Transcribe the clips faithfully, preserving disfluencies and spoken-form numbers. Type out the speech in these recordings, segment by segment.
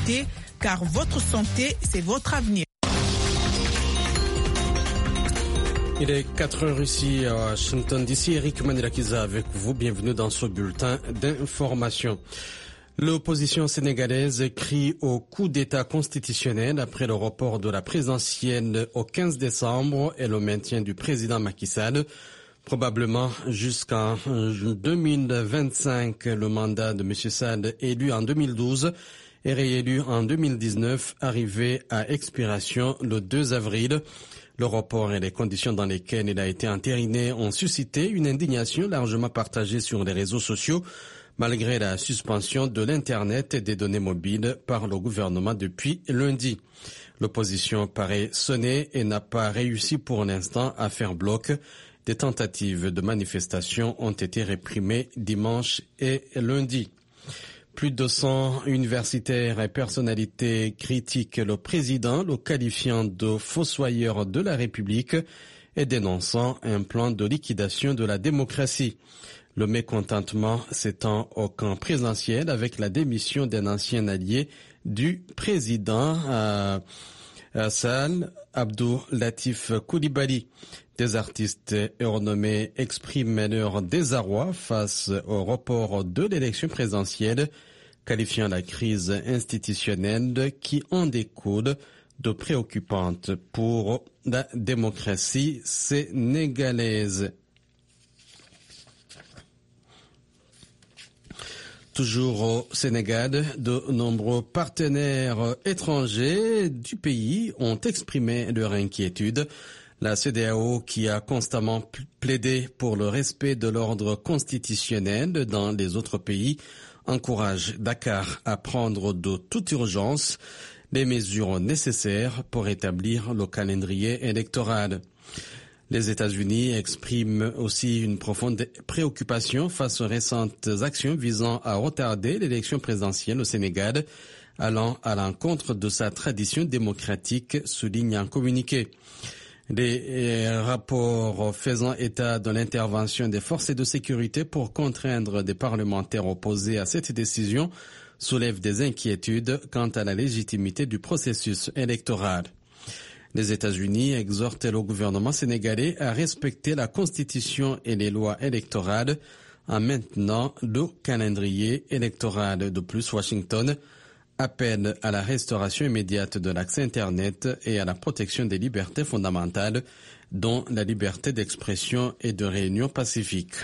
santé, car votre santé, c'est votre avenir. Il est quatre heures ici à Washington D C. Eric Manilakiza avec vous. Bienvenue dans ce bulletin d'information. L'opposition sénégalaise crie au coup d'État constitutionnel après le report de la présidentielle au quinze décembre et le maintien du président Macky Sall. Probablement jusqu'en deux mille vingt-cinq, le mandat de M. Sall, élu en deux mille douze et réélu en deux mille dix-neuf, arrivé à expiration le deux avril. Le report et les conditions dans lesquelles il a été entériné ont suscité une indignation largement partagée sur les réseaux sociaux, malgré la suspension de l'Internet et des données mobiles par le gouvernement depuis lundi. L'opposition paraît sonnée et n'a pas réussi pour l'instant à faire bloc. Des tentatives de manifestation ont été réprimées dimanche et lundi. Plus de cent universitaires et personnalités critiquent le président, le qualifiant de fossoyeur de la République et dénonçant un plan de liquidation de la démocratie. Le mécontentement s'étend au camp présidentiel avec la démission d'un ancien allié du président euh, Sall, Abdou Latif Coulibaly. Des artistes renommés expriment leur désarroi face au report de l'élection présidentielle, qualifiant la crise institutionnelle qui en découle de préoccupante pour la démocratie sénégalaise. Toujours au Sénégal, de nombreux partenaires étrangers du pays ont exprimé leur inquiétude. La C E D E A O, qui a constamment plaidé pour le respect de l'ordre constitutionnel dans les autres pays, encourage Dakar à prendre de toute urgence les mesures nécessaires pour établir le calendrier électoral. Les États-Unis expriment aussi une profonde préoccupation face aux récentes actions visant à retarder l'élection présidentielle au Sénégal, allant à l'encontre de sa tradition démocratique, souligne un communiqué. Les rapports faisant état de l'intervention des forces de sécurité pour contraindre des parlementaires opposés à cette décision soulèvent des inquiétudes quant à la légitimité du processus électoral. Les États-Unis exhortent le gouvernement sénégalais à respecter la Constitution et les lois électorales en maintenant le calendrier électoral. De plus, Washington appelle à la restauration immédiate de l'accès Internet et à la protection des libertés fondamentales, dont la liberté d'expression et de réunion pacifique.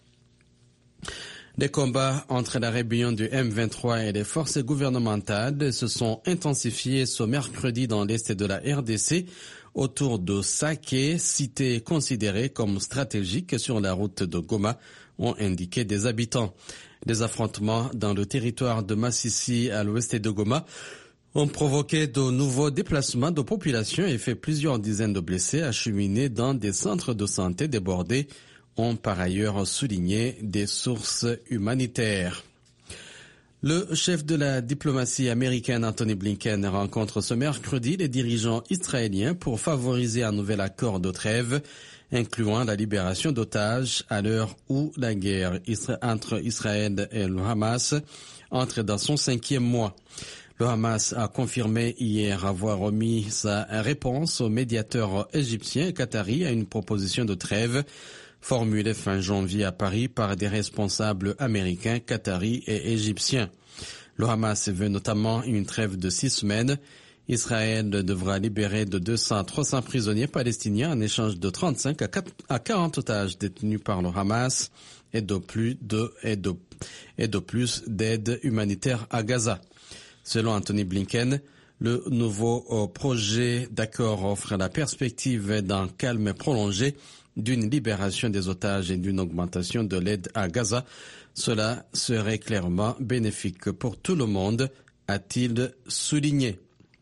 Les combats entre la rébellion du M vingt-trois et les forces gouvernementales se sont intensifiés ce mercredi dans l'est de la R D C autour de Saké, cité considérée comme stratégique sur la route de Goma, ont indiqué des habitants. Les affrontements dans le territoire de Massissi à l'ouest de Goma ont provoqué de nouveaux déplacements de population et fait plusieurs dizaines de blessés acheminés dans des centres de santé débordés, ont par ailleurs souligné des sources humanitaires. Le chef de la diplomatie américaine Anthony Blinken rencontre ce mercredi les dirigeants israéliens pour favoriser un nouvel accord de trêve, incluant la libération d'otages à l'heure où la guerre entre Israël et le Hamas entre dans son cinquième mois. Le Hamas a confirmé hier avoir remis sa réponse aux médiateurs égyptiens et qataris à une proposition de trêve formulée fin janvier à Paris par des responsables américains, qataris et égyptiens. Le Hamas veut notamment une trêve de six semaines. Israël devra libérer de deux cents à trois cents prisonniers palestiniens en échange de trente-cinq à quarante otages détenus par le Hamas et de plus de, et de, et de plus d'aide humanitaire à Gaza. Selon Anthony Blinken, le nouveau projet d'accord offre la perspective d'un calme prolongé, d'une libération des otages et d'une augmentation de l'aide à Gaza. Cela serait clairement bénéfique pour tout le monde, a-t-il souligné.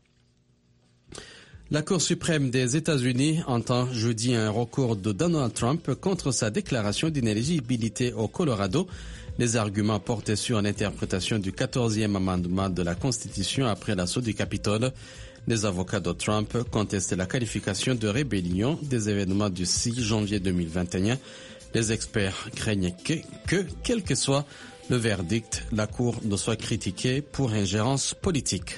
La Cour suprême des États-Unis entend jeudi un recours de Donald Trump contre sa déclaration d'inéligibilité au Colorado. Les arguments portaient sur l'interprétation du quatorzième amendement de la Constitution après l'assaut du Capitole. Les avocats de Trump contestent la qualification de rébellion des événements du six janvier deux mille vingt et un. Les experts craignent que, que, quel que soit le verdict, la Cour ne soit critiquée pour ingérence politique.